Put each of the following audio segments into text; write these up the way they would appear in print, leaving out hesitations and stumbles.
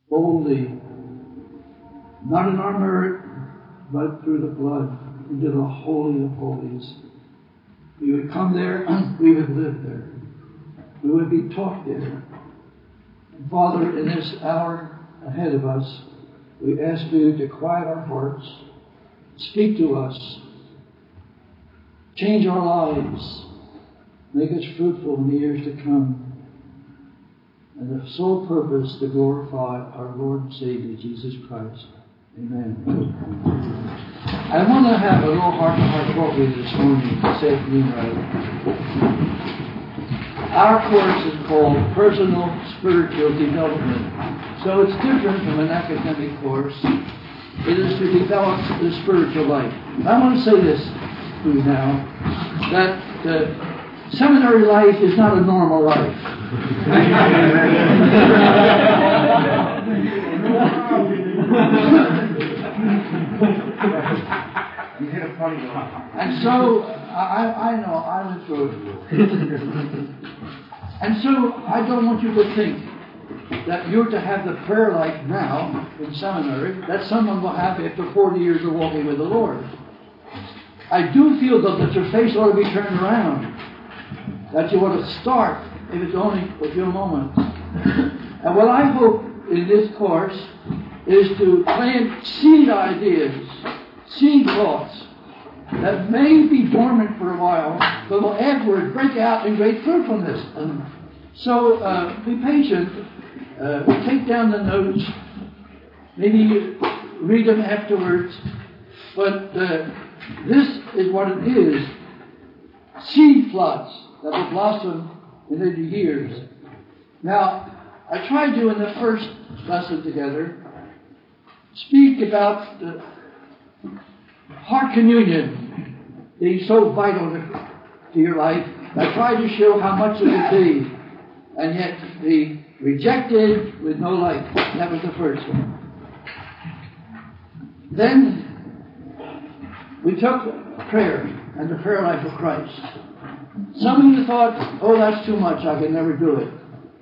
boldly, not in our merit, but through the blood, into the Holy of Holies. We would come there, we would live there. We would be taught there. And Father, in this hour ahead of us, we ask you to quiet our hearts, speak to us, change our lives, make us fruitful in the years to come, and the sole purpose to glorify our Lord and Savior, Jesus Christ. Amen. I want to have a little heart-to-heart talk with you this morning, this afternoon, rather. Our course is called Personal Spiritual Development. So it's different from an academic course. It is to develop the spiritual life. I want to say this to you now, that seminary life is not a normal life. And so, I know, I went through it. And so, I don't want you to think that you're to have the prayer life now in seminary that someone will have after 40 years of walking with the Lord. I do feel though that your face ought to be turned around, that you ought to start, if it's only for a few moments. And what I hope in this course is to plant seed ideas, seed thoughts that may be dormant for a while, but will afterward break out in great fruitfulness. And so be patient. Take down the notes. Maybe read them afterwards. But this is what it is. Seed plots that will blossom in later years. Now, I tried to, in the first lesson together, speak about the heart communion being so vital to your life. I tried to show how much it would be, and yet be rejected with no life. That was the first one. Then we took prayer and the prayer life of Christ. Some of you thought, oh, that's too much, I can never do it.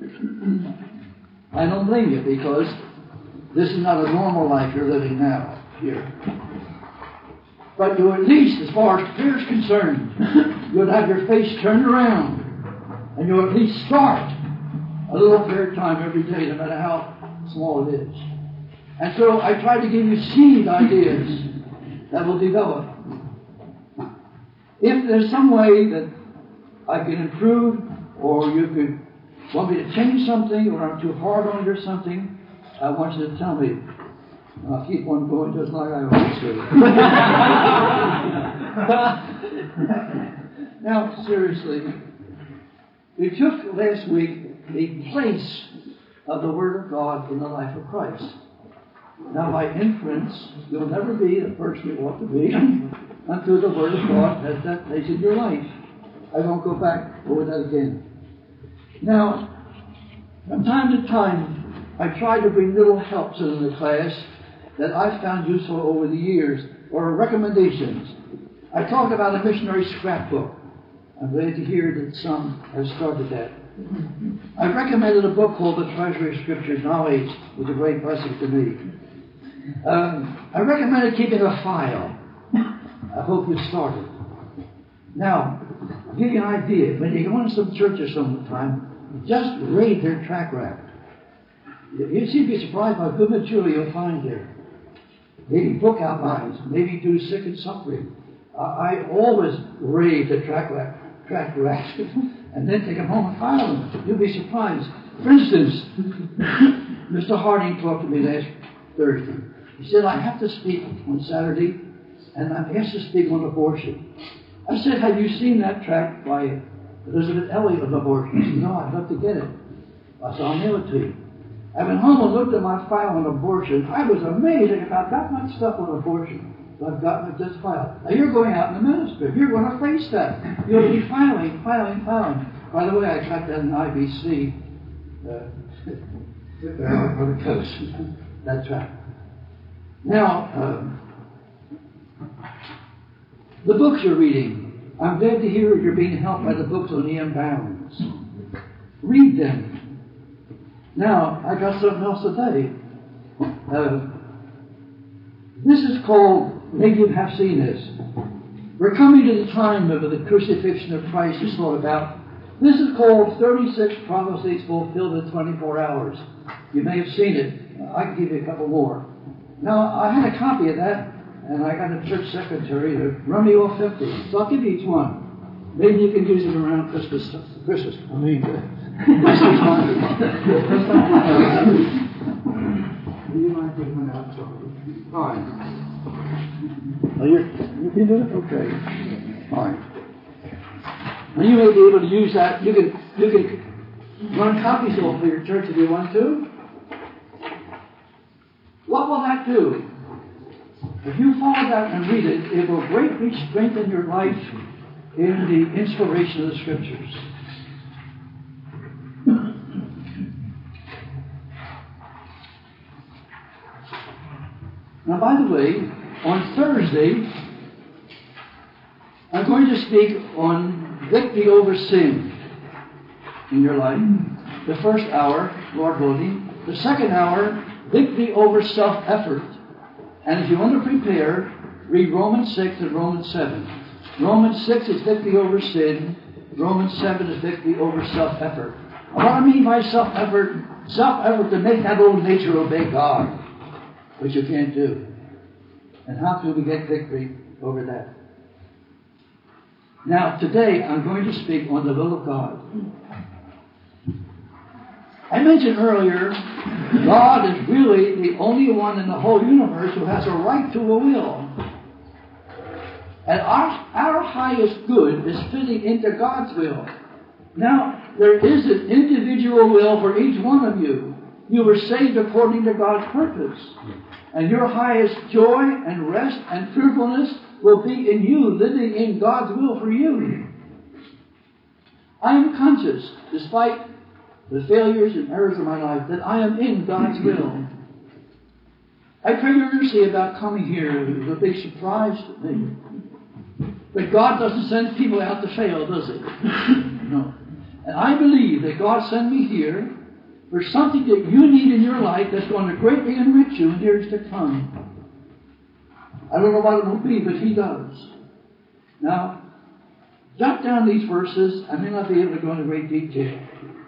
I don't blame you, because this is not a normal life you're living now here. But you, at least, as far as prayer is concerned, you'll have your face turned around, and you'll at least start a little prayer time every day, no matter how small it is. And so I try to give you seed ideas that will develop. If there's some way that I can improve, or you could want me to change something, or I'm too hard on you or something, I want you to tell me. I'll keep on going just like I always do. Now, seriously, we took last week the place of the Word of God in the life of Christ. Now, by inference, you'll never be the person you ought to be until the Word of God has that place in your life. I won't go back over that again. Now, from time to time, I try to bring little helps into the class that I've found useful over the years, or recommendations. I talk about a missionary scrapbook. I'm glad to hear that some have started that. I recommended a book called The Treasury of Scripture Knowledge, which was a great blessing to me. I recommended keeping a file. I hope you started. Now, I'll give you an idea. When you go into some church or sometime, just raid their tract rack. You'd be surprised how good material you'll find there. Maybe book outlines, maybe do sick and suffering. I always raid the tract rack and then take them home and file them. You'll be surprised. For instance, Mr. Harding talked to me last Thursday. He said, I have to speak on Saturday, and I'm asked to speak on abortion. I said, have you seen that tract by Elizabeth Elliot of abortion? He said, no, I'd love to get it. I said, I'll mail it to you. I went home and looked at my file on abortion. I was amazed about that much stuff on abortion. I've gotten it this file. Now you're going out in the ministry. You're going to face that. You'll be filing. By the way, I got that in IBC on the coast. That's right. Now, the books you're reading. I'm glad to hear you're being helped by the books on E.M. Bounds. Read them. Now, I got something else today. This is called, maybe you have seen this. We're coming to the time of the crucifixion of Christ is thought about. This is called 36 prophecies fulfilled in 24 hours. You may have seen it. I can give you a couple more. Now, I had a copy of that, and I got a church secretary to run me off 50. So I'll give you each one. Maybe you can use it around Christmas. Christmas time. Do you mind putting one out? Fine. Oh, you can do it? Okay. Fine. And you may be able to use that. You can run copies off for your church if you want to. What will that do? If you follow that and read it, it will greatly strengthen your life in the inspiration of the Scriptures. Now, by the way, on Thursday, I'm going to speak on victory over sin in your life. The first hour, Lord willing. The second hour, victory over self-effort. And if you want to prepare, read Romans 6 and Romans 7. Romans 6 is victory over sin. Romans 7 is victory over self-effort. And what I mean by self-effort to make that old nature obey God, which you can't do. And how do we get victory over that? Now, today I'm going to speak on the will of God. I mentioned earlier, God is really the only one in the whole universe who has a right to a will. And our highest good is fitting into God's will. Now, there is an individual will for each one of you. You were saved according to God's purpose. And your highest joy and rest and fruitfulness will be in you living in God's will for you. I am conscious, despite the failures and errors of my life, that I am in God's will. I pray your mercy about coming here. It was a big surprise to me. But God doesn't send people out to fail, does He? No. And I believe that God sent me here for something that you need in your life that's going to greatly enrich you in years to come. I don't know what it will be, but He does. Now, jot down these verses. I may not be able to go into great detail.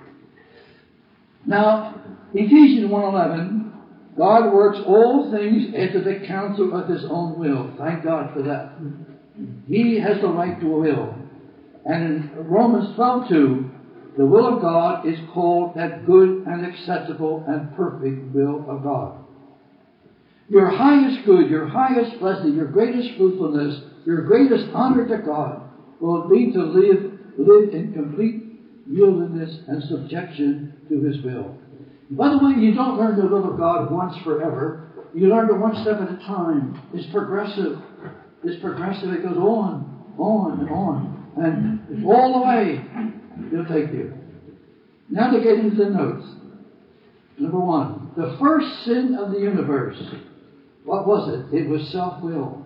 Now, Ephesians 1:11, God works all things after the counsel of His own will. Thank God for that. He has the right to a will. And in Romans 12:2, the will of God is called that good and acceptable and perfect will of God. Your highest good, your highest blessing, your greatest fruitfulness, your greatest honor to God will be to live in complete yieldedness and subjection to His will. By the way, you don't learn the will of God once forever. You learn it one step at a time. It's progressive. It's progressive. It goes on and on. And it's all the way He'll take you. Now to get into the notes. Number one, the first sin of the universe. What was it? It was self-will.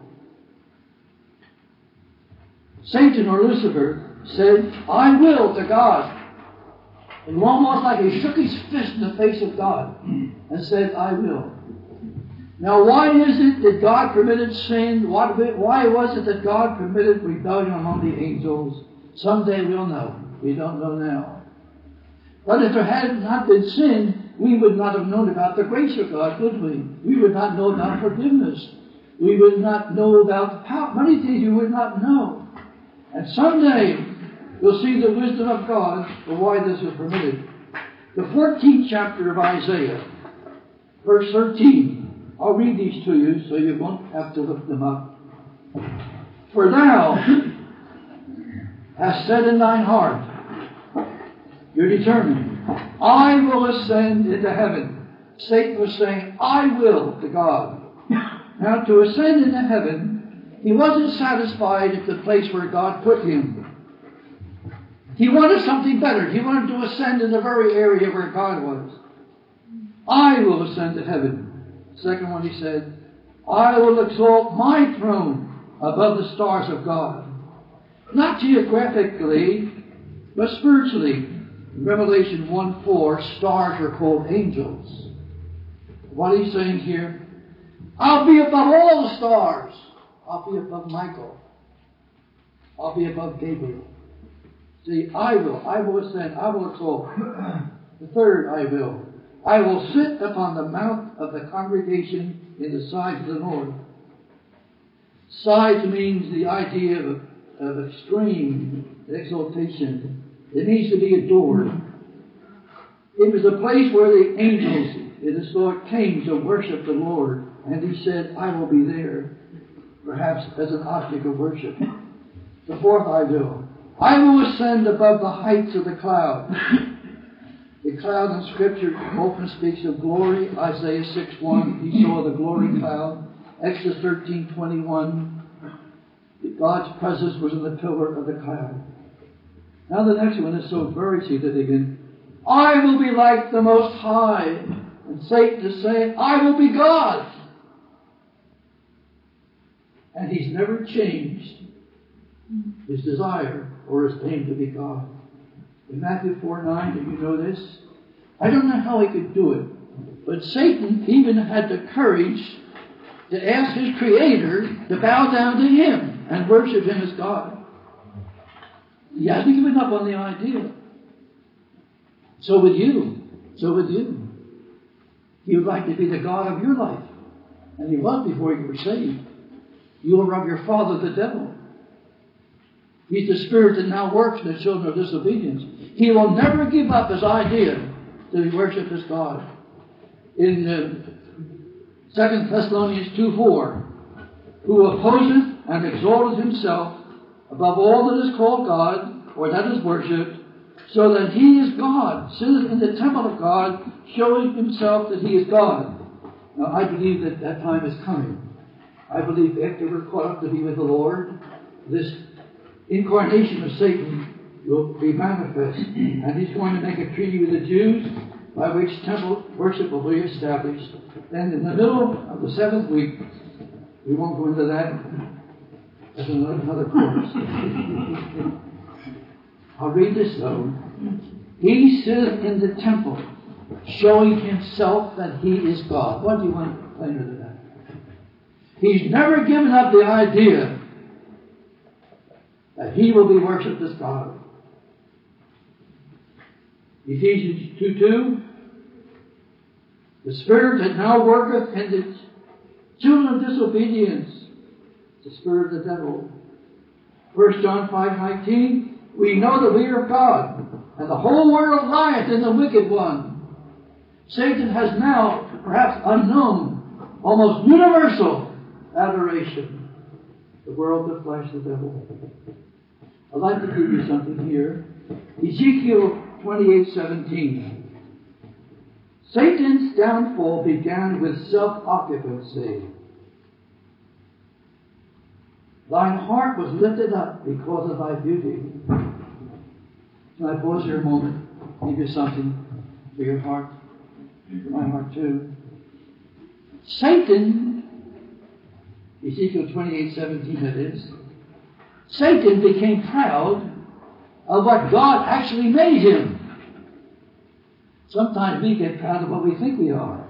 Satan or Lucifer said, I will to God. It was almost like he shook his fist in the face of God and said, I will. Now, why is it that God permitted sin? Why was it that God permitted rebellion among the angels? Someday we'll know. We don't know now. But if there had not been sin, we would not have known about the grace of God, would we? We would not know about forgiveness. We would not know about power. Many things we would not know. And someday we'll see the wisdom of God for why this was permitted. The 14th chapter of Isaiah, verse 13. I'll read these to you so you won't have to look them up. For thou hast said in thine heart, you're determined, I will ascend into heaven. Satan was saying, I will to God. Now to ascend into heaven, he wasn't satisfied at the place where God put him. He wanted something better. He wanted to ascend in the very area where God was. I will ascend to heaven. Second one, he said, I will exalt my throne above the stars of God. Not geographically, but spiritually. In Revelation 1:4, stars are called angels. what he's saying here, I'll be above all the stars. I'll be above Michael. I'll be above Gabriel. See, I will ascend, I will exalt. The third, I will sit upon the mount of the congregation in the sides of the north. Sides means the idea of extreme exaltation. It needs to be adored. It was a place where the angels in the Lord came to worship the Lord. And he said, I will be there, perhaps as an object of worship. The fourth, I will ascend above the heights of the cloud. The cloud in Scripture often speaks of glory. Isaiah 6:1, he saw the glory cloud. Exodus 13:21, God's presence was in the pillar of the cloud. Now the next one is so very significant. I will be like the Most High. And Satan is saying, I will be God. And he's never changed his desire or his aim to be God. In Matthew 4:9, do you know this? I don't know how he could do it, but Satan even had the courage to ask his Creator to bow down to him and worship him as God. He hasn't given up on the idea. So would you. So would you. He would like to be the God of your life. And he was before you were saved. You will rob your father, the devil. He's the spirit that now works in the children of disobedience. He will never give up his idea to be worshipped as God. In 2 Thessalonians 2:4, who opposeth and exalteth himself above all that is called God, or that is worshipped, so that he is God, sitteth in the temple of God, showing himself that he is God. Now, I believe that that time is coming. I believe after we're caught up to be with the Lord, this incarnation of Satan will be manifest. And he's going to make a treaty with the Jews by which temple worship will be established. Then in the middle of the seventh week, we won't go into that. That's another course. I'll read this though. He sitteth in the temple, showing himself that he is God. What do you want to claim to that? He's never given up the idea that he will be worshipped as God. Ephesians 2:2, the spirit that now worketh in the children of disobedience, the spirit of the devil. 1 John 5:19, we know that we are of God, and the whole world lieth in the wicked one. Satan has now, perhaps unknown, almost universal adoration. The world, the flesh, the devil. I'd like to give you something here. Ezekiel 28:17. Satan's downfall began with self-occupancy. Thine heart was lifted up because of thy beauty. Can I pause here a moment? Give you something for your heart, for my heart too. Satan, Ezekiel 28:17 that is, Satan became proud of what God actually made him. Sometimes we get proud of what we think we are.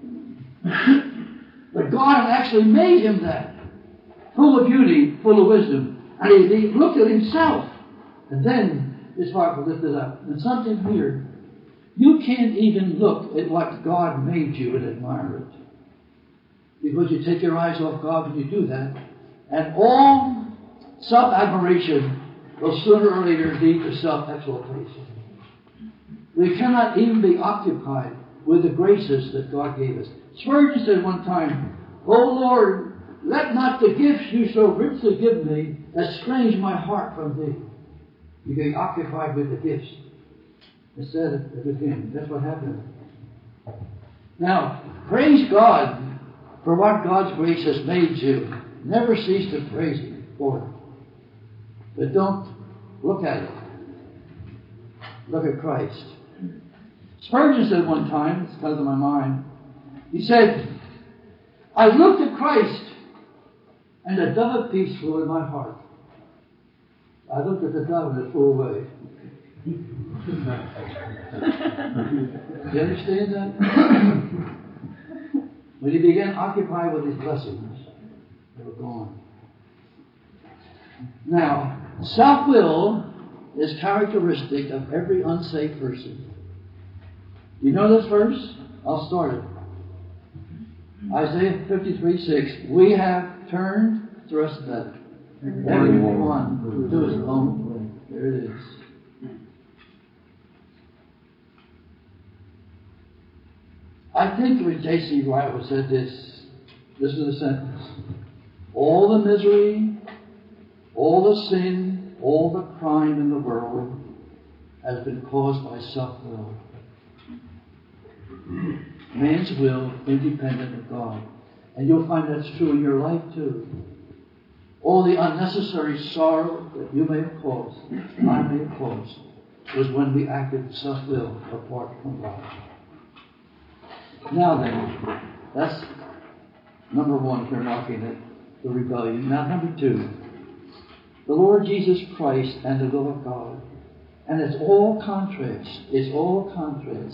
But God actually made him that. Full of beauty, full of wisdom. And he looked at himself. And then his heart was lifted up. And something weird. You can't even look at what God made you and admire it. Because you take your eyes off God when you do that. And all self-admiration will sooner or later lead to self-exaltation. We cannot even be occupied with the graces that God gave us. Spurgeon said one time, O Lord, let not the gifts you so richly give me estrange my heart from thee. You get occupied with the gifts instead of with him. That's what happened. Now, praise God for what God's grace has made you. Never cease to praise him for it. But don't look at it. Look at Christ. Spurgeon said one time, it's come to my mind, he said, I looked at Christ and a dove of peace flew in my heart. I looked at the dove and it flew away. Do you understand that? When he began occupied with his blessings, they were gone. Now, self-will is characteristic of every unsaved person. You know this verse? I'll start it. Isaiah 53:6. We have turned to us better. Everyone to his own way. There it is. I think it was J.C. Ryle who said this. This is the sentence. All the misery, all the sin, all the crime in the world has been caused by self-will. Man's will independent of God. And you'll find that's true in your life too. All the unnecessary sorrow that you may have caused, I may have caused, was when we acted in self-will apart from God. Now then, that's number one for marking it, the rebellion. Now number two, the Lord Jesus Christ and the will of God. And it's all contrast. It's all contrast.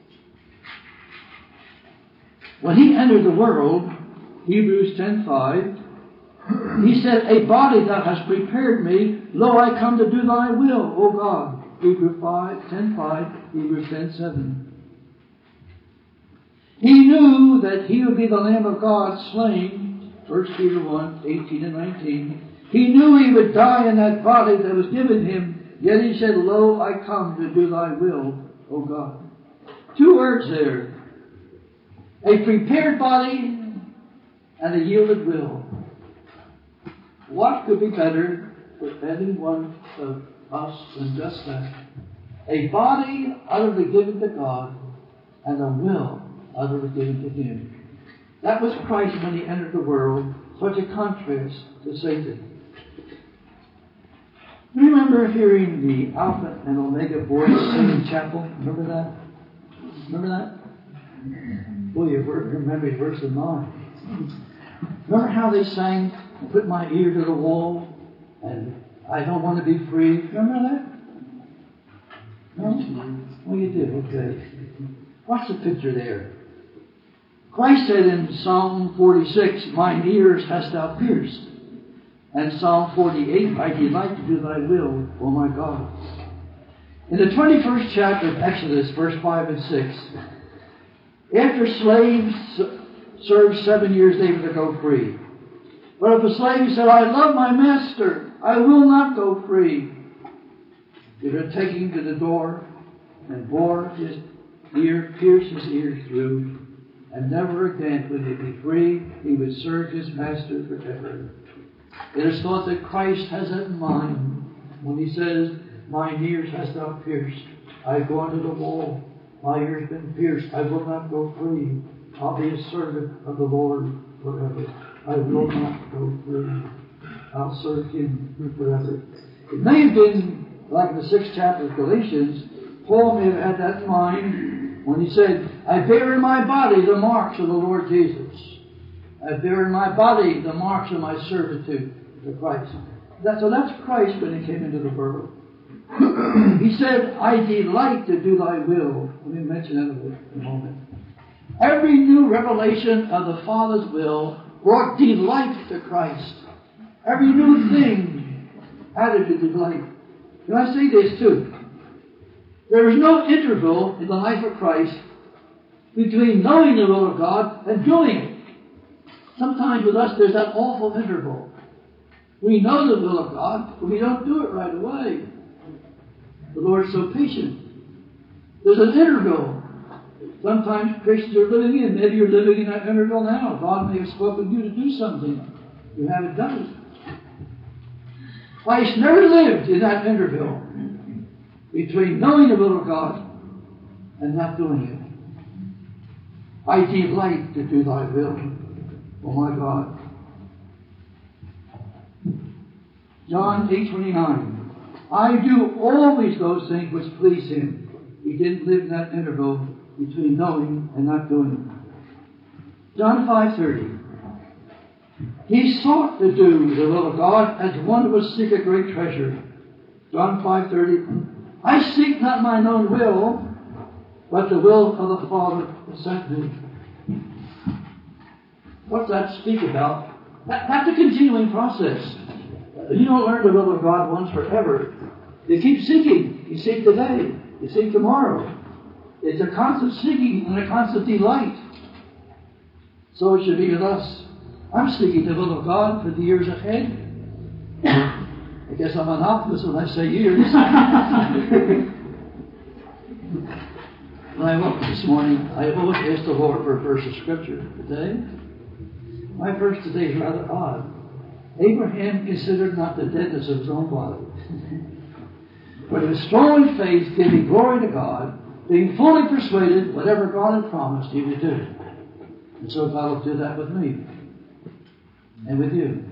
When he entered the world, Hebrews 10:5, he said, a body that has prepared me, lo, I come to do thy will, O God. Hebrews 10:5, Hebrews 10:7. He knew that he would be the Lamb of God slain, 1 Peter 1:18 and 19. He knew he would die in that body that was given him, yet he said, lo, I come to do thy will, O God. Two words there. A prepared body and a yielded will. What could be better for any one of us than just that? A body utterly given to God and a will utterly given to Him. That was Christ when He entered the world, such a contrast to Satan. Remember hearing the Alpha and Omega voice sing in chapel? Remember that? Remember that? Boy, you remember verse 9. Remember how they sang, put my ear to the wall, and I don't want to be free? Remember that? No? Oh, you did? Okay. Watch the picture there. Christ said in Psalm 46, mine ears hast thou pierced. And Psalm 48, I delight to do thy will, O my God. In the 21st chapter of Exodus, verse 5 and 6, after slaves served 7 years, they were to go free. But if a slave said, I love my master, I will not go free, they would take him to the door and bore his ear, pierce his ears through, and never again would he be free. He would serve his master forever. It is thought that Christ has that in mind when He says, mine ears hast thou pierced. I've gone to the wall. My ears been pierced. I will not go free. I'll be a servant of the Lord forever. I will not go free. I'll serve Him forever. It may have been like in the 6th chapter of Galatians. Paul may have had that in mind when he said, I bear in my body the marks of the Lord Jesus. I bear in my body the marks of my servitude to Christ. So that's Christ when He came into the world. He said, I delight to do thy will. Let me mention that in a moment. Every new revelation of the Father's will brought delight to Christ. Every new thing added to delight. Can I say this too? There is no interval in the life of Christ between knowing the will of God and doing it. Sometimes with us there's that awful interval. We know the will of God, but we don't do it right away. The Lord's so patient. There's an interval. Sometimes Christians are living in. Maybe you're living in that interval now. God may have spoken to you to do something. You haven't done it. Christ never lived in that interval between knowing the will of God and not doing it. I delight to do thy will, O my God. John 8:29. I do always those things which please Him. He didn't live in that interval between knowing and not doing it. John 5:30. He sought to do the will of God as one would seek a great treasure. John 5:30. I seek not mine own will, but the will of the Father who sent me. what's that speak about? That's a continuing process. You don't learn the will of God once forever. You keep seeking. You seek today. You seek tomorrow. It's a constant seeking and a constant delight. So it should be with us. I'm seeking the will of God for the years ahead. I guess I'm an optimist when I say years. When I woke this morning, I always asked the Lord for a verse of Scripture today. My verse today is rather odd. Abraham considered not the deadness of his own body, but he was strong in faith, giving glory to God, being fully persuaded whatever God had promised he would do. And so God will do that with me and with you.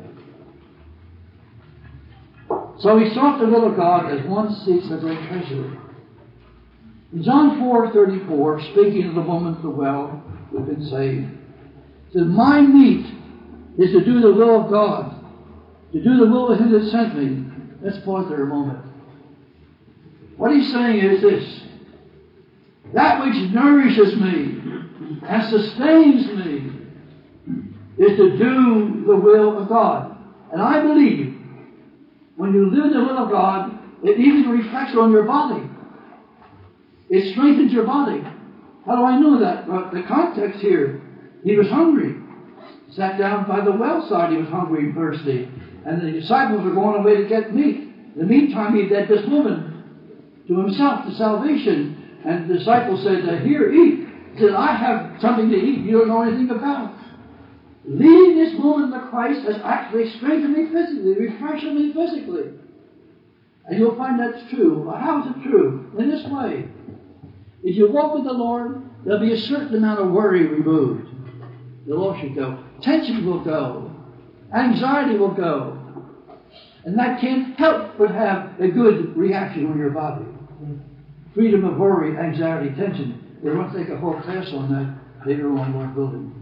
So he sought the will of God as one seeks a great treasure. In John 4:34, speaking of the woman at the well who had been saved, said, "My meat is to do the will of God, to do the will of Him that sent me." Let's pause there a moment. What he's saying is this: that which nourishes me and sustains me is to do the will of God. And I believe when you live the will of God, it even reflects on your body. It strengthens your body. How do I know that? Well, the context here, he was hungry. Sat down by the well side, he was hungry and thirsty. And the disciples were going away to get meat. In the meantime, he led this woman to himself, to salvation. And the disciples said, "Here, eat." He said, "I have something to eat you don't know anything about." Leading this woman to Christ has actually strengthened me physically, refreshed me physically. And you'll find that's true. Well, how is it true? In this way. If you walk with the Lord, there'll be a certain amount of worry removed. The Lord should go. Tension will go. Anxiety will go. And that can't help but have a good reaction on your body. Freedom of worry, anxiety, tension. We're going to take a whole class on that later on in our building.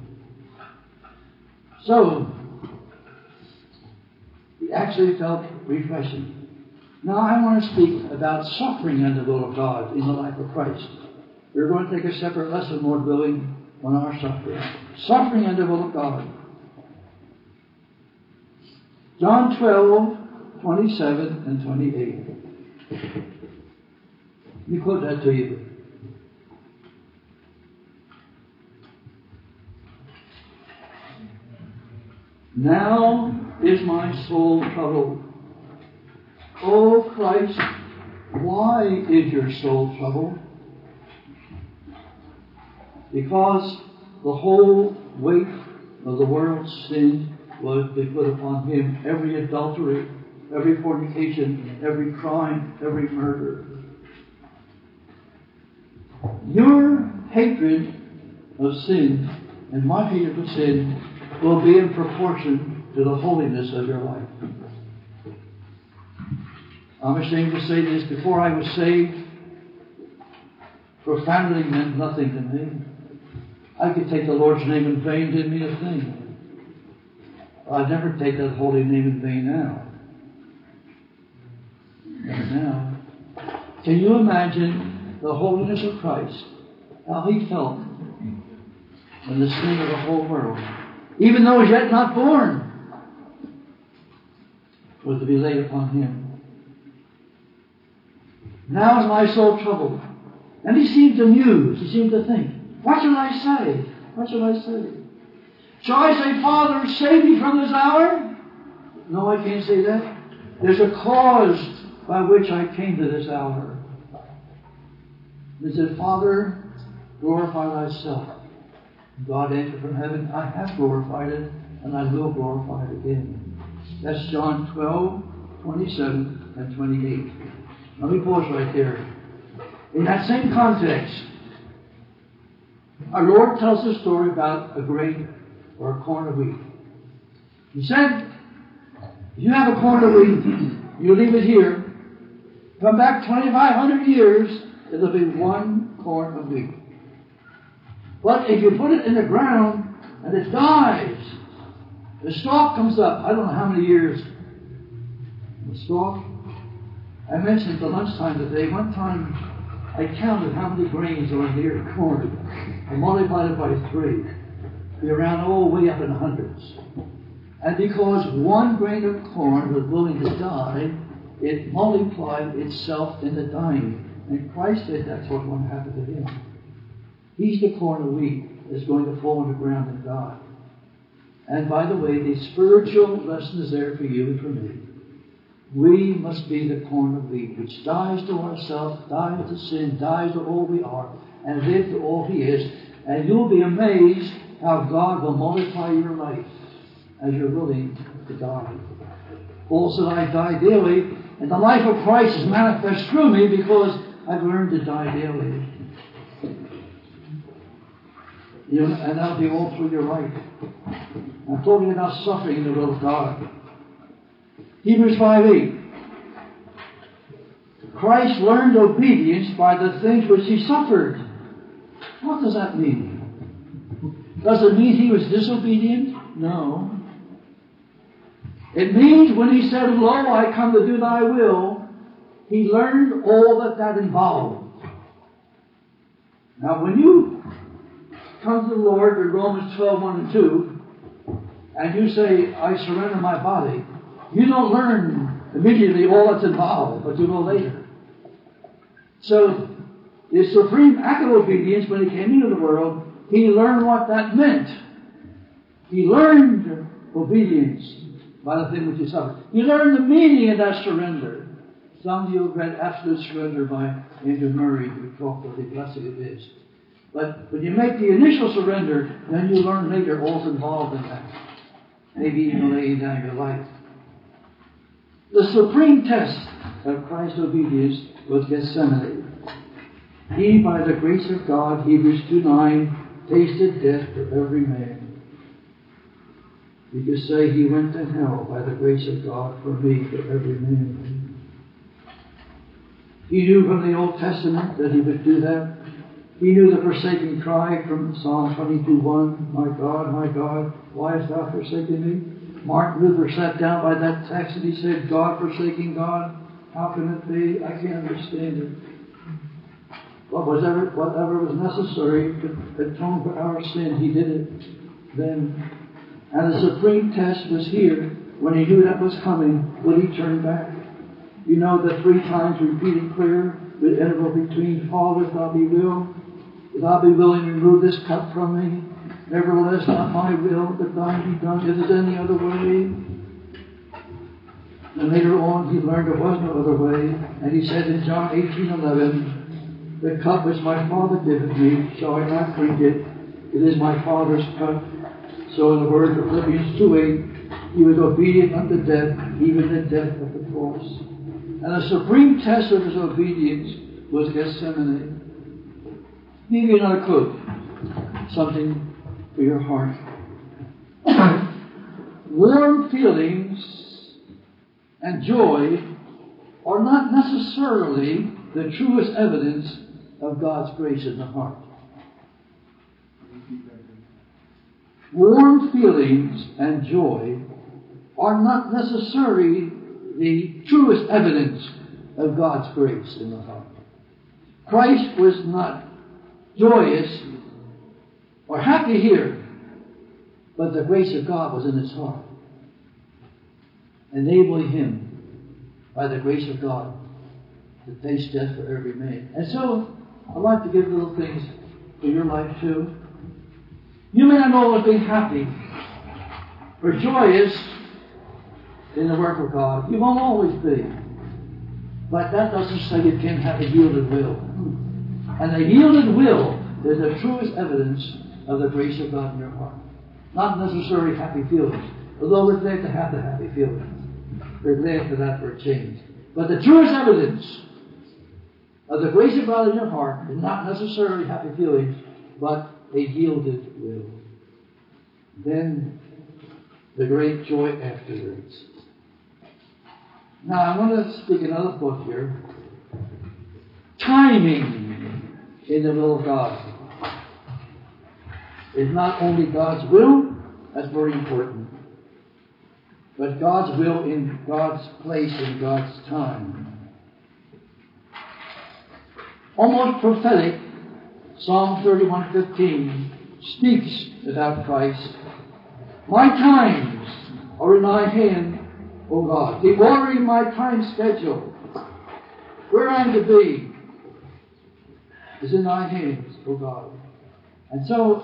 So, he actually felt refreshing. Now I want to speak about suffering in the will of God in the life of Christ. We're going to take a separate lesson, Lord willing, on our suffering. Suffering in the will of God. John 12:27 and 28. Let me quote that to you. "Now is my soul troubled. O Christ, why is your soul troubled? Because the whole weight of the world's sin was to be put upon Him. Every adultery, every fornication, every crime, every murder. Your hatred of sin and my hatred of sin will be in proportion to the holiness of your life. I'm ashamed to say this. Before I was saved, profanity meant nothing to me. I could take the Lord's name in vain, didn't mean a thing. I'd never take that holy name in vain now. Never now. Can you imagine the holiness of Christ? How He felt when the sin of the whole world, even though He was yet not born, was to be laid upon Him. Now is my soul troubled. And he seemed to muse. He seemed to think, what shall I say? What shall I say? Shall I say, Father, save me from this hour? No, I can't say that. There's a cause by which I came to this hour. He said, Father, glorify thyself. God answered from heaven, I have glorified it, and I will glorify it again. That's John 12:27 and 28. Let me pause right there. In that same context, our Lord tells a story about a grain or a corn of wheat. He said, if you have a corn of wheat, you leave it here, come back 2,500 years, it'll be one corn of wheat. But if you put it in the ground and it dies, the stalk comes up. I don't know how many years. The stalk. I mentioned at the lunchtime today, one time I counted how many grains are in the ear of corn. I multiplied it by 3. be around all the way up in hundreds. And because one grain of corn was willing to die, it multiplied itself in the dying. And Christ said that's what's going to happen to him. He's the corn of wheat that's going to fall on the ground and die. And by the way, the spiritual lesson is there for you and for me. We must be the corn of wheat, which dies to ourselves, dies to sin, dies to all we are, and lives to all He is. And you'll be amazed how God will multiply your life as you're willing to die. Paul said, I die daily, and the life of Christ is manifest through me because I've learned to die daily. And that'll be all through your life. I'm talking about suffering in the will of God. Hebrews 5:8. Christ learned obedience by the things which He suffered. What does that mean? Does it mean He was disobedient? No. It means when He said, Lo, I come to do Thy will, He learned all that involved. Now when you come to the Lord in Romans 12:1 and 2, and you say, I surrender my body, you don't learn immediately all that's involved, but you will later. So, the supreme act of obedience, when He came into the world, He learned what that meant. He learned obedience by the thing which He suffered. He learned the meaning of that surrender. Some of you have read Absolute Surrender by Andrew Murray, who talked about the blessing it is. But when you make the initial surrender, then you learn later all's involved in that. Maybe even laying down your life. The supreme test of Christ's obedience was Gethsemane. He, by the grace of God, Hebrews 2:9, tasted death for every man. You could say He went to hell by the grace of God for me, for every man. He knew from the Old Testament that He would do that. He knew the forsaken cry from Psalm 22:1, my God, why hast thou forsaken me? Martin Luther sat down by that text and he said, God forsaking God, how can it be? I can't understand it. But whatever was necessary to atone for our sin, He did it then. And the supreme test was here. When He knew that was coming, would He turn back? You know the 3 times repeated prayer with interval between, Father, if Thou be will, if Thou be willing to remove this cup from me, nevertheless not my will, but Thine be done. If there's any other way. And later on He learned there was no other way. And He said in John 18:11, the cup which my Father giveth me, shall I not drink it? It is my Father's cup. So in the words of Philippians 2:8, He was obedient unto death, even the death of the cross. And the supreme test of His obedience was Gethsemane. Give you another clue. Something for your heart. Warm feelings and joy are not necessarily the truest evidence of God's grace in the heart. Warm feelings and joy are not necessarily the truest evidence of God's grace in the heart. Christ was not joyous or happy here, but the grace of God was in His heart, enabling Him, by the grace of God, to taste death for every man. And so, I'd like to give little things for your life too. You may not always be happy or joyous in the work of God. You won't always be. But that doesn't say you can't have a yielded will. And a yielded will is the truest evidence of the grace of God in your heart. Not necessarily happy feelings. Although we're glad to have the happy feelings. We're glad for that for a change. But the truest evidence of the grace of God in your heart is not necessarily happy feelings, but a yielded will. Then the great joy afterwards. Now I want to speak another book here. Timing in the will of God is not only God's will, that's very important, but God's will in God's place in God's time. Almost prophetic, Psalm 31:15. speaks about Christ. My times are in thy hand, O God. The ordering my time schedule, where I'm to be, is in thy hands, O God. And so,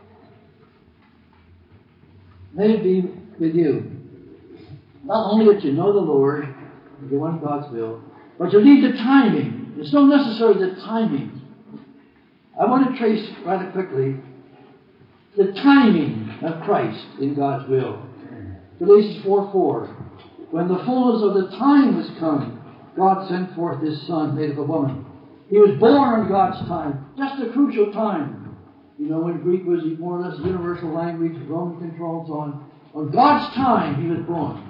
may it be with you. Not only that you know the Lord, you want God's will, but you need the timing. It's so necessary, the timing. I want to trace rather quickly the timing of Christ in God's will. Galatians 4:4. When the fullness of the time was come, God sent forth His Son, made of a woman. He was born in God's time, just a crucial time. You know, when Greek was more or less universal language, Roman control, so on. On God's time, He was born.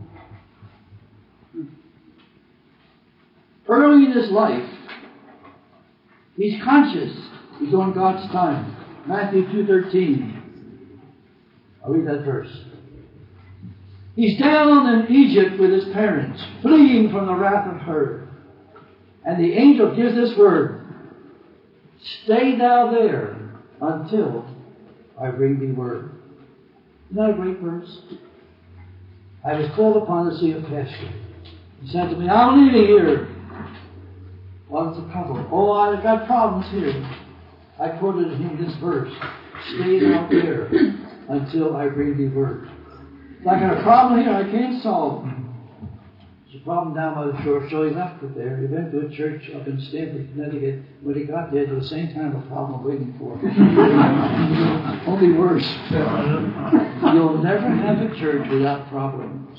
Early in His life, He's conscious He's on God's time. Matthew 2:13. I'll read that verse. He's down in Egypt with his parents, fleeing from the wrath of Herod. And the angel gives this word, stay thou there until I bring thee word. Isn't that a great verse? I was called upon to see a pastor. He said to me, I'm leaving here. What's the problem? Oh, I've got problems here. I quoted him this verse. Stay thou there until I bring thee word. If I got a problem here I can't solve. There's a problem down by the shore, so he left it there. He went to a church up in Stamford, Connecticut. When he got there, there was the same kind of a problem waiting for him. Only worse. You'll never have a church without problems.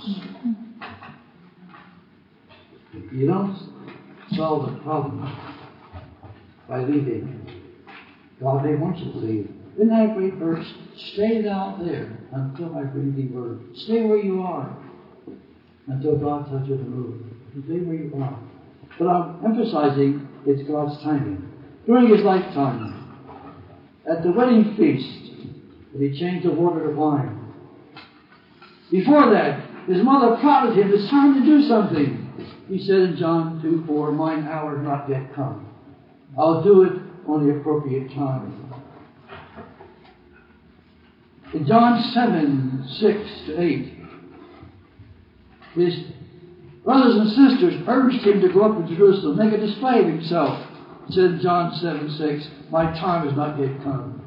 You don't solve the problem by leaving. God may want you to leave. Isn't that a great verse? Stay thou there until I bring thee word. Stay where you are until God tells you to move. Stay where you are. But I'm emphasizing it's God's timing. During his lifetime, at the wedding feast, when he changed the water to wine. Before that, his mother prodded him, it's time to do something. He said in John 2:4, mine hour is not yet come. I'll do it on the appropriate time. In John 7:6-8, his brothers and sisters urged him to go up to Jerusalem, make a display of himself. He said in John 7:6, my time is not yet come.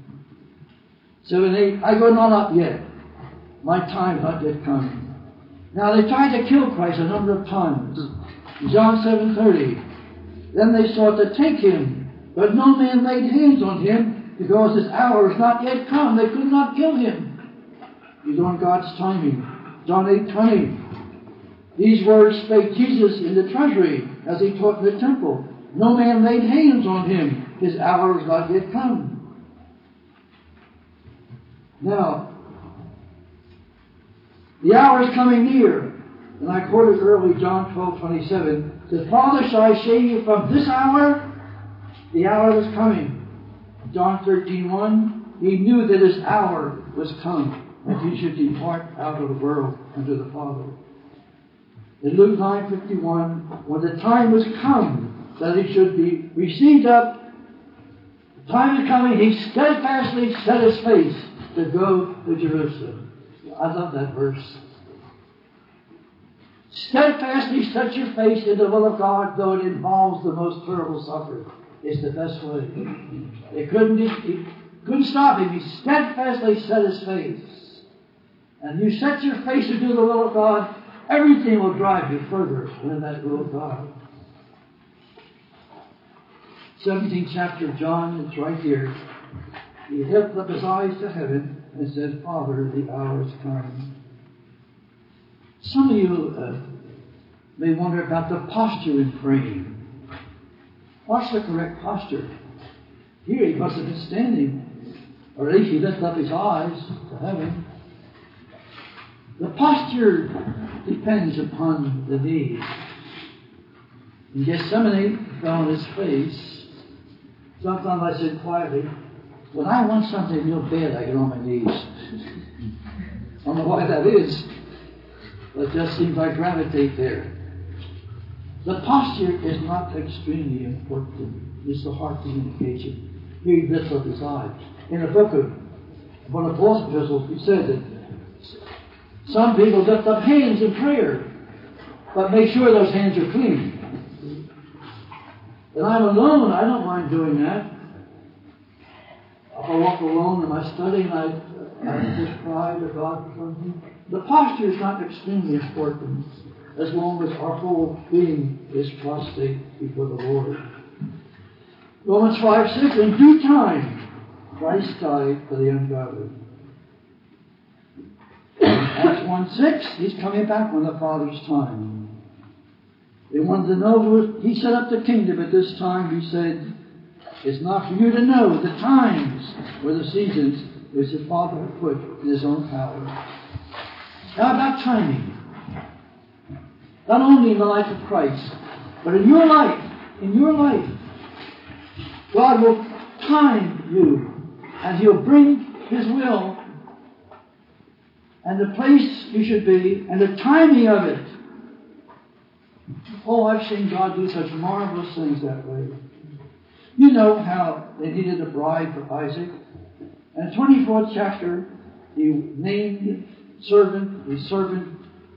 7:8, I go not up yet. My time is not yet come. Now they tried to kill Christ a number of times. In John 7:30, then they sought to take him, but no man laid hands on him, because his hour is not yet come. They could not kill him. He's on God's timing. John 8:20. These words spake Jesus in the treasury as he taught in the temple. No man laid hands on him. His hour is not yet come. Now, the hour is coming near. And I quoted early John 12:27. The Father, shall I save you from this hour? The hour was coming. John 13:1, he knew that his hour was come, that he should depart out of the world unto the Father. In Luke 9:51, when the time was come that he should be received up, the time is coming, he steadfastly set his face to go to Jerusalem. I love that verse. Steadfastly set your face in the will of God, though it involves the most terrible suffering. It's the best way. He couldn't stop him. He steadfastly set his face. And you set your face to do the will of God, everything will drive you further in that will of God. 17th chapter of John, it's right here. He lifted up his eyes to heaven and said, Father, the hour is come. Some of you may wonder about the posture in praying. What's the correct posture? Here he must have been standing, or at least he lifted up his eyes to heaven. The posture depends upon the need. In Gethsemane, he fell on his face. Sometimes I said quietly, when I want something real bad, I get on my knees. I don't know why that is, but it just seems I gravitate there. The posture is not extremely important. It's the heart communication. Here he lifts up his eyes. in the book of one of Paul's epistles, he said that some people lift up hands in prayer, but make sure those hands are clean. And I'm alone, I don't mind doing that. If I walk alone in my study and I just cry to God for something, the posture is not extremely important as long as our whole being is prostrate before the Lord. Romans 5:6, in due time, Christ died for the ungodly. Acts 1:6, He's coming back on the Father's time. They wanted to know, He set up the kingdom at this time. He said, it's not for you to know the times or the seasons which the Father put in His own power. How about timing? Not only in the life of Christ, but in your life. God will time you, and He'll bring His will and the place you should be and the timing of it. Oh, I've seen God do such marvelous things that way. You know how they needed a bride for Isaac. In the 24th chapter, He named the servant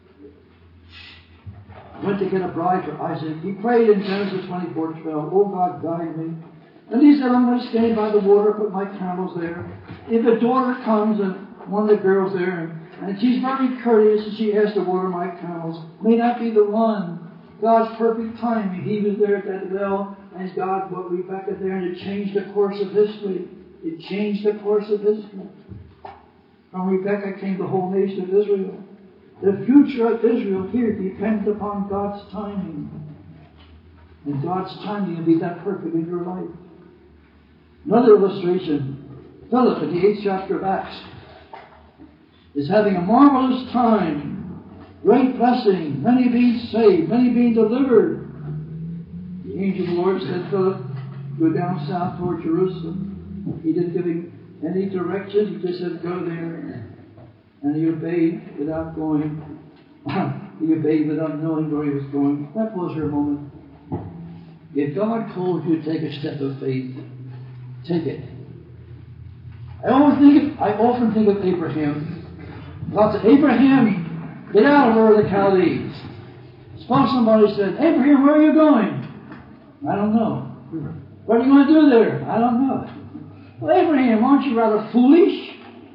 went to get a bride for Isaac. He prayed in Genesis 24:12, oh God, guide me. And he said, I'm going to stand by the water, put my camels there. If a daughter comes and one of the girls there, and she's very courteous and she asks to water my camels, may not be the one. God's perfect timing. He was there at that well, and God brought Rebecca there, and it changed the course of history. It changed the course of history. From Rebecca came the whole nation of Israel. The future of Israel here depends upon God's timing. And God's timing will be that perfect in your life. Another illustration, Philip in the 8th chapter of Acts is having a marvelous time, great blessing, many being saved, many being delivered. The angel of the Lord said, Philip, go down south toward Jerusalem. He didn't give him any directions, he just said, go there. And he obeyed without going. He obeyed without knowing where he was going. That was your moment. If God called you to take a step of faith, take it. I often think of Abraham. God said, Abraham, get out of Ur of the Chaldees. Suppose somebody said, Abraham, where are you going? I don't know. What are you going to do there? I don't know. Well, Abraham, aren't you rather foolish?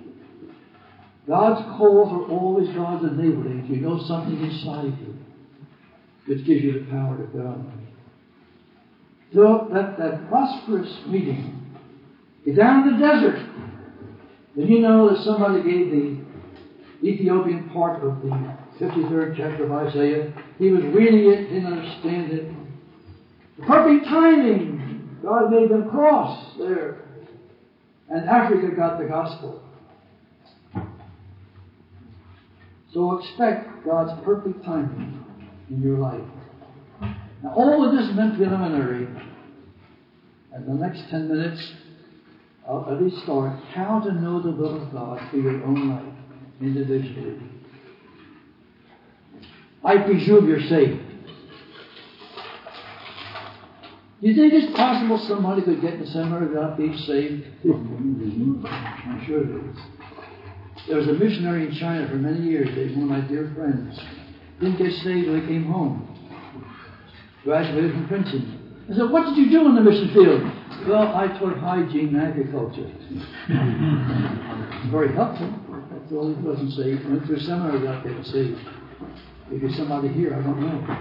God's calls are always God's enabling. You know something inside you which gives you the power to go. So that prosperous meeting is down in the desert. And you know that somebody gave the Ethiopian part of the 53rd chapter of Isaiah. He was reading it, didn't understand it. The perfect timing. God made them cross there. And Africa got the gospel. So expect God's perfect timing in your life. Now, all of this meant preliminary. And the next 10 minutes, I'll at least start how to know the will of God for your own life, individually. I presume you're saved. Do you think it's possible somebody could get in the seminary without being saved? I'm sure it is. There was a missionary in China for many years, one of my dear friends. Didn't get saved when he came home. Graduated from Princeton. I said, what did you do in the mission field? Well, I taught hygiene and agriculture. Very helpful. That's all. He wasn't saved. Went through a seminar without getting saved. If there's somebody here, I don't know.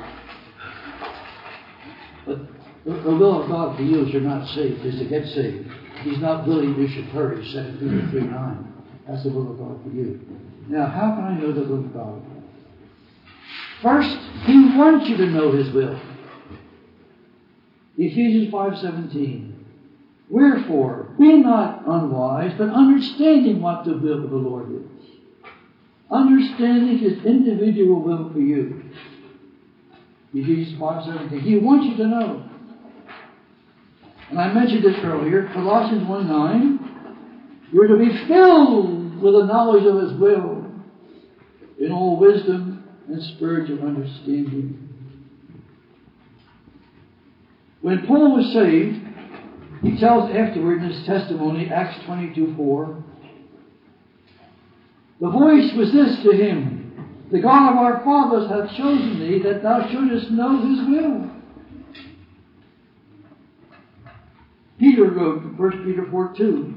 But the will of God for you is you're not saved, is to get saved. He's not willing you should perish, 2 Peter 3:9. That's the will of God for you. Now, how can I know the will of God? First, He wants you to know His will. Ephesians 5:17. Wherefore, be not unwise, but understanding what the will of the Lord is. Understanding His individual will for you. Ephesians 5:17. He wants you to know. And I mentioned this earlier. Colossians 1:9. You're to be filled with the knowledge of His will in all wisdom and spiritual understanding. When Paul was saved, He tells afterward in his testimony, Acts 22:4, the voice was this to him, the God of our fathers hath chosen thee, that thou shouldest know his will. Peter wrote in 1 Peter 4:2,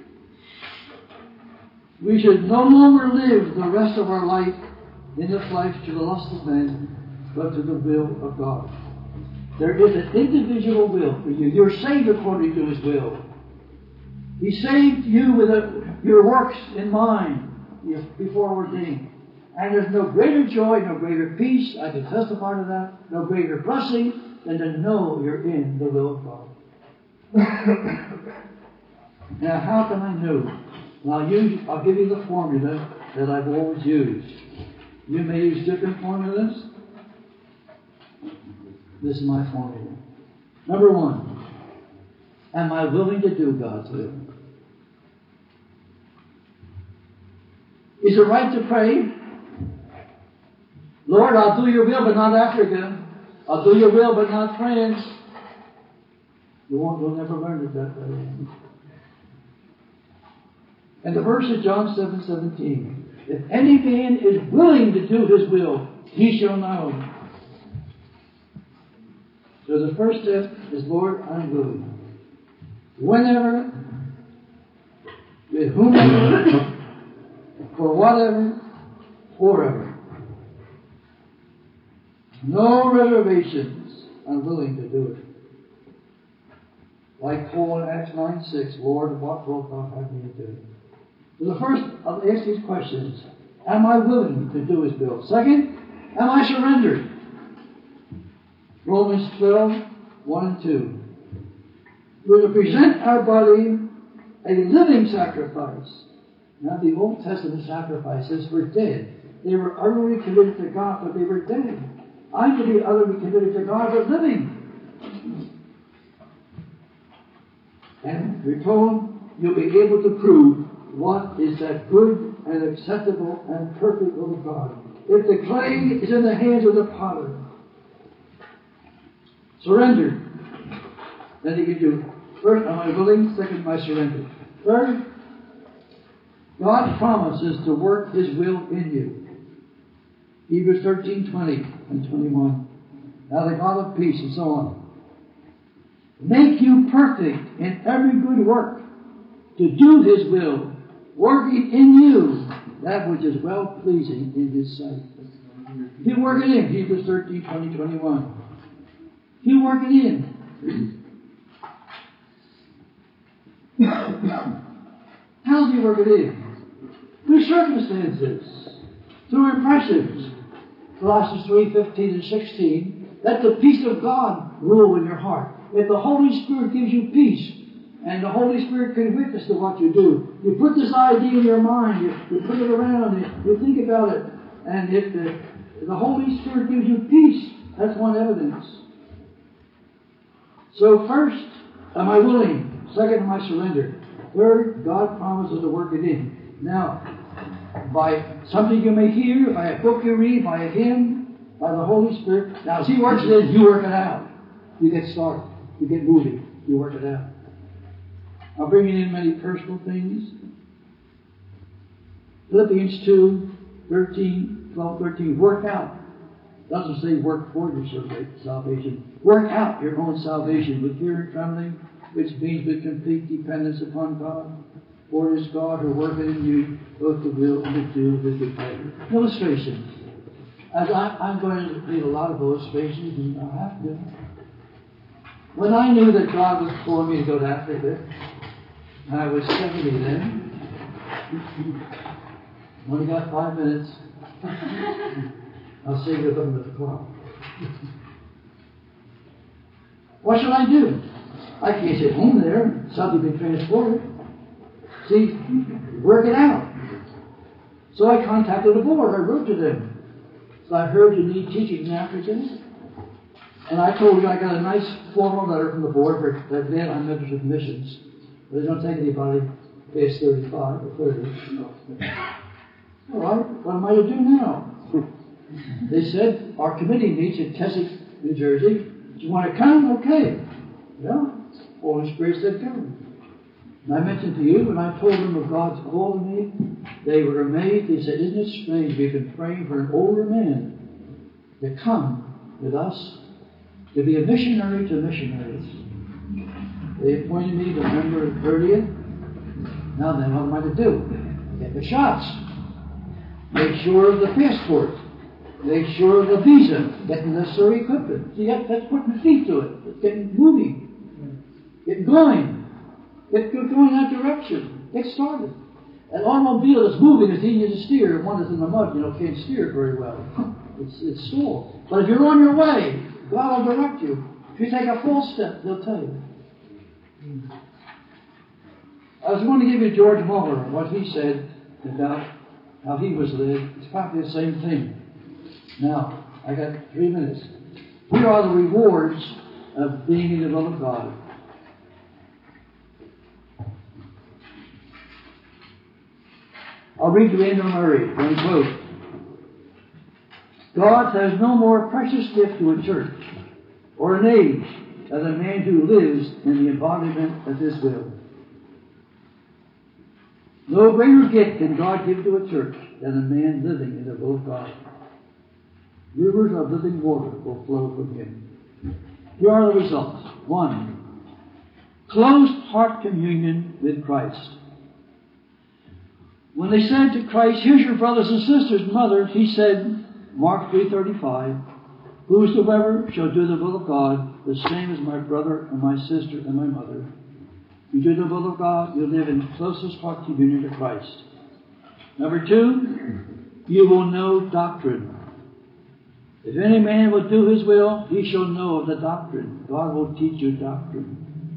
we should no longer live the rest of our life in the flesh to the lust of men, but to the will of God. There is an individual will for you. You're saved according to his will. He saved you with your works in mind before ordained. And there's no greater joy, no greater peace, I can testify to that, no greater blessing than to know you're in the will of God. Now, how can I know? I'll give you the formula that I've always used. You may use different formulas. This is my formula. Number one, am I willing to do God's will? Is it right to pray? Lord, I'll do your will, but not Africa. I'll do your will, but not France. You'll never learn it that way. And the verse of John 7:17. If any man is willing to do his will, he shall know. So the first step is, Lord, I'm willing. Whenever, with whomever, for whatever, forever. No reservations. I'm willing to do it. Like Paul in Acts 9:6, Lord, what wilt thou have me to do? So the first, I'll ask these questions. Am I willing to do his will? Second, am I surrendered? Romans 12:1 and 2. We're to present our body a living sacrifice. Now the Old Testament sacrifices were dead. They were utterly committed to God, but they were dead. I'm to be utterly committed to God, but living. And we're told you'll be able to prove what is that good and acceptable and perfect will of God. If the clay is in the hands of the potter, surrender, then he can do. First, am I willing? Second, am I surrendered? Third, God promises to work his will in you. Hebrews 13:20 and 21. Now the God of peace, and so on. Make you perfect in every good work, to do his will, working in you that which is well pleasing in his sight. He'll work it in. Hebrews 13:20, 21. He'll work it in. How does he work it in? Through circumstances, through impressions. Colossians 3:15 and 16. Let the peace of God rule in your heart. If the Holy Spirit gives you peace, and the Holy Spirit can witness to what you do, you put this idea in your mind, you put it around, you think about it, and if the Holy Spirit gives you peace, that's one evidence. So first, am I willing? Second, am I surrendered? Third, God promises to work it in. Now, by something you may hear, by a book you read, by a hymn, by the Holy Spirit. Now, as he works it in, you work it out. You get started. You get moving. You work it out. I'm bringing in many personal things. Philippians 2:12-13. Work out. Doesn't say work for your salvation. Work out your own salvation with fear and trembling, which means with complete dependence upon God. For it is God who worketh in you both to will and to do his good pleasure. Illustrations. As I'm going to read a lot of illustrations, and I have to. When I knew that God was calling me to go to Africa, and I was 70 then, only got 5 minutes. I'll save it up at the clock. What should I do? I can't sit home there, suddenly be transported. See, work it out. So I contacted the board. I wrote to them. So I heard you need teaching in Africa. And I told you I got a nice formal letter from the board for that man I'm interested in missions. But they don't take anybody past 35 or 30. All right, what am I to do now? They said, our committee meets in Keswick, New Jersey. Do you want to come? Okay. Well, Holy Spirit said, come. And I mentioned to you, when I told them of God's call to me, they were amazed. They said, isn't it strange? We've been praying for an older man to come with us, to be a missionary to missionaries. They appointed me to member of 30th. Now then, what am I to do? Get the shots. Make sure of the passport. Make sure of the visa. Get the necessary equipment. See, that's putting feet to it. It's getting moving. Get going. Get going that direction. Get started. An automobile that's moving is easy to steer. One that's in the mud, can't steer it very well. It's stalled. But if you're on your way, God will direct you. If you take a false step, He'll tell you. I was going to give you George Muller, what he said about how he was led. It's probably the same thing. Now, I got 3 minutes. Here are the rewards of being in the will of God. I'll read you Andrew Murray, one quote. God has no more precious gift to a church or an age than a man who lives in the embodiment of His will. No greater gift can God give to a church than a man living in the will of God. Rivers of living water will flow from him. Here are the results. 1. Close heart communion with Christ. When they said to Christ, here's your brothers and sisters, mother, He said, Mark 3:35, whosoever shall do the will of God, the same as my brother and my sister and my mother. You do the will of God, you live in closest heart communion to Christ. Number 2, you will know doctrine. If any man will do his will, he shall know of the doctrine. God will teach you doctrine.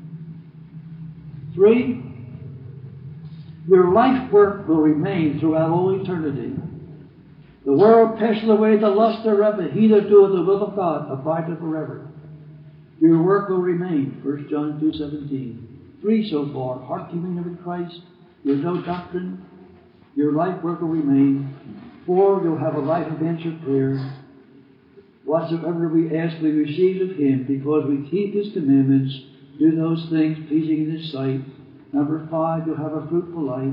3, your life work will remain throughout all eternity. The world passeth away, the lust thereof, but he that doeth the will of God abideth forever. Your work will remain. 1 John 2:17. 3 so far. Heart communion with Christ. You'll know doctrine. Your life work will remain. 4, you'll have a life of answered prayer. Whatsoever we ask, we receive of Him, because we keep His commandments, do those things pleasing in His sight. Number 5, you'll have a fruitful life.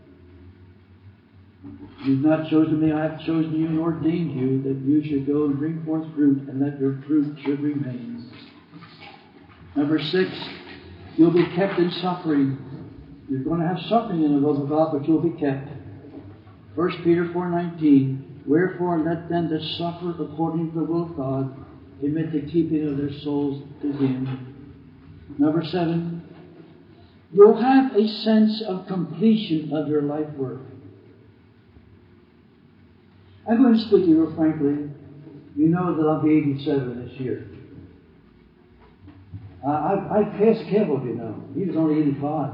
You've not chosen me, I have chosen you and ordained you, that you should go and bring forth fruit, and that your fruit should remain. Number 6, you'll be kept in suffering. You're going to have suffering in the will of God, but you'll be kept. 1 Peter 4:19. Wherefore let them that suffer according to the will of God commit the keeping of their souls to Him. Number 7, you'll have a sense of completion of your life work. I'm going to speak to you real frankly. You know that I'll be 87 this year. I passed Kevin, you know. He was only 85.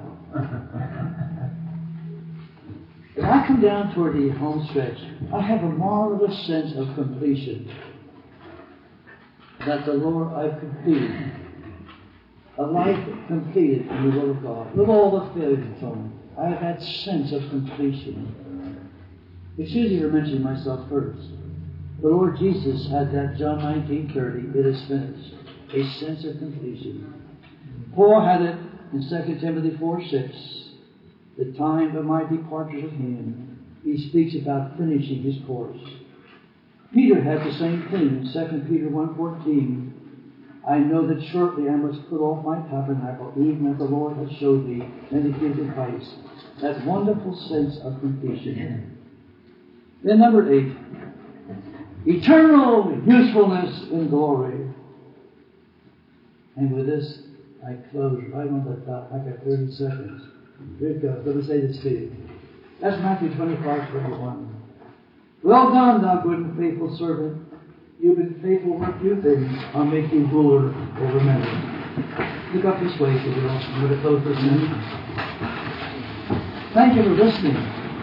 When I come down toward the home stretch, I have a marvelous sense of completion. That the Lord, I've completed. A life completed in the will of God. With all the failures from it, I have that sense of completion. It's easier to mention myself first. The Lord Jesus had that, John 19:30, it is finished. A sense of completion. Paul had it in 2 Timothy 4:6. The time of my departure of Him. He speaks about finishing His course. Peter had the same thing in 2 Peter 1:14. I know that shortly I must put off my tabernacle, even as the Lord has showed me, and He gives advice. That wonderful sense of completion. Then number 8. Eternal usefulness in glory. And with this, I close right on the dot. I got 30 seconds. Here it goes. Let me say this to you. That's Matthew 25:21. Well done, thou good and faithful servant. You've been faithful over a few things. I'll make you ruler over many. Look up this way, if you will. I'm going to close this in. Thank you for listening.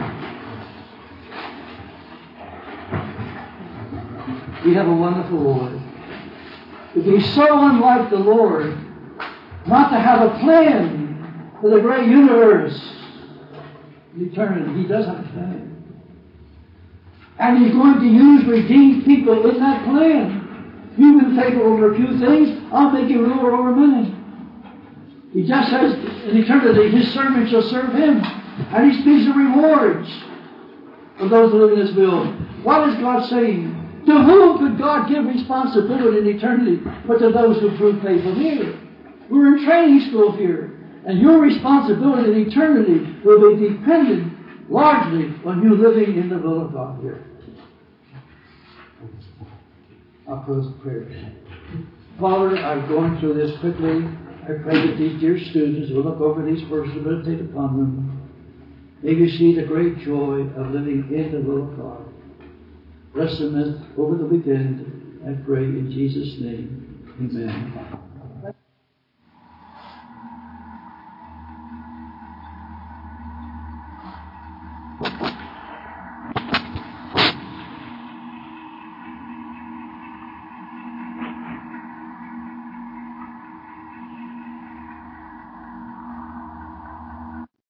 We have a wonderful Lord. To be so unlike the Lord, not to have a plan for the great universe, eternity. He does have a plan. And He's going to use redeemed people in that plan. You've been faithful over a few things, I'll make you ruler over many. He just says in eternity, His servant shall serve Him. And He speaks of rewards for those who live in His will. What is God saying? To whom could God give responsibility in eternity but to those who prove faithful here? We're in training school here. And your responsibility in eternity will be dependent largely on you living in the will of God here. I'll close the prayers. Father, I'm going through this quickly. I pray that these dear students will look over these verses and meditate upon them. May you see the great joy of living in the will of God. Bless them over the weekend, I pray in Jesus' name. Amen.